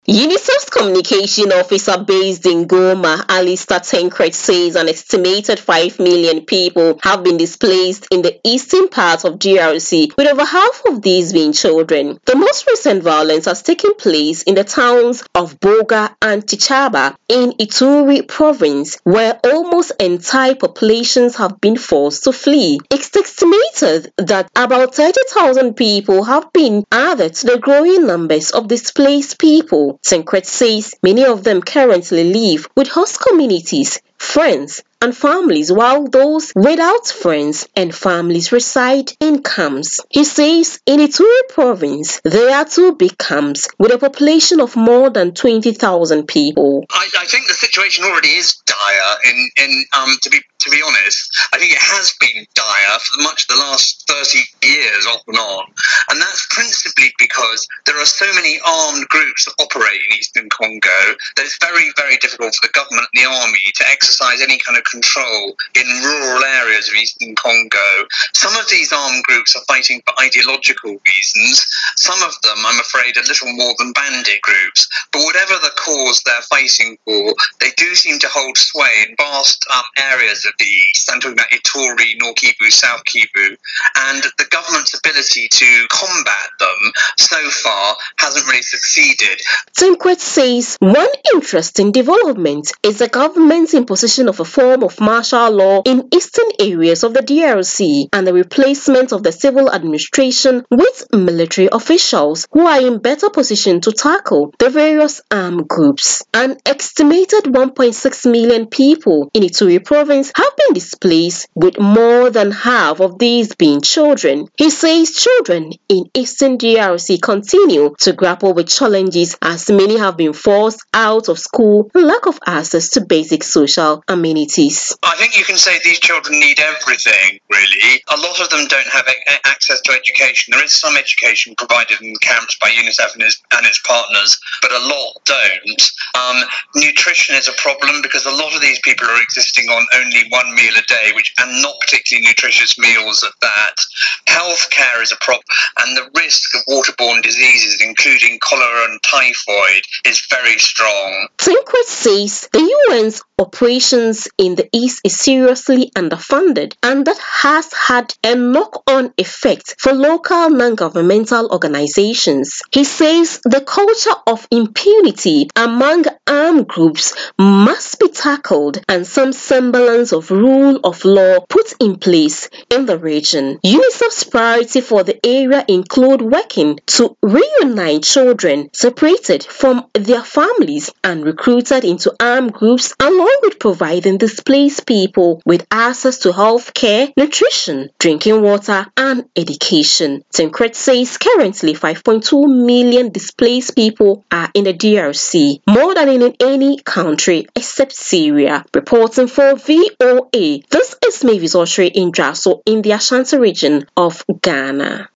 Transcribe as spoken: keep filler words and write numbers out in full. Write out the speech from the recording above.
UNICEF's communication officer based in Goma, Alistair Tancred, says an estimated five million people have been displaced in the eastern part of D R C, with over half of these being children. The most recent violence has taken place in the towns of Boga and Tichaba in Ituri province, where almost entire populations have been forced to flee. It's estimated that about thirty thousand people have been added to the growing numbers of displaced people. Tancred says many of them currently live with host communities, friends, and families, while those without friends and families reside in camps. He says in Ituri province, there are two big camps with a population of more than twenty thousand people. I, I think the situation already is dire. In, in um, to be to be honest, I think it has been dire for much of the last thirty years, off and on, and that's principally because there are so many armed groups that operate in Eastern Congo that it's very, very difficult for the government and the army to exercise any kind of control in rural areas of Eastern Congo. Some of these armed groups are fighting for ideological reasons. Some of them, I'm afraid, are little more than bandit groups. But whatever the cause they're fighting for, they do seem to hold sway in vast um, areas of the east. I'm talking about Ituri, North Kivu, South Kivu, and the government's ability to combat them so far hasn't really succeeded. Tancred says one interesting development is the government's imposition of a form of martial law in eastern areas of the D R C and the replacement of the civil administration with military officials who are in better position to tackle the various armed groups. An estimated one point six million people in Ituri province have been displaced, with more than half of these being children. He says children in eastern D R C continue to grapple with challenges as many have been forced out of school and lack of access to basic social amenities. I think you can say these children need everything, really. A lot of them don't have a- access to education. There is some education provided in camps by UNICEF and its, and its partners, but a lot don't. Um, nutrition is a problem because a lot of these people are existing on only one meal a day, which and not particularly nutritious meals at that. Healthcare is a problem, and the risk of waterborne diseases, including cholera and typhoid, is very strong. Tancred says the U N's operations in the East is seriously underfunded, and that has had a knock-on effect for local non-governmental organizations. He says the culture of impunity among armed groups must be tackled and some semblance of rule of law put in place in the region. UNICEF's priority for the area include working to reunite children separated from their families and recruited into armed groups, along with providing displaced people with access to health care, nutrition, drinking water, and education. Tancred says currently five point two million displaced people are in the D R C, more than in any country except Syria. Reporting for V O A, this is Mavis Oshri in Draso in the Ashanti region of Ghana.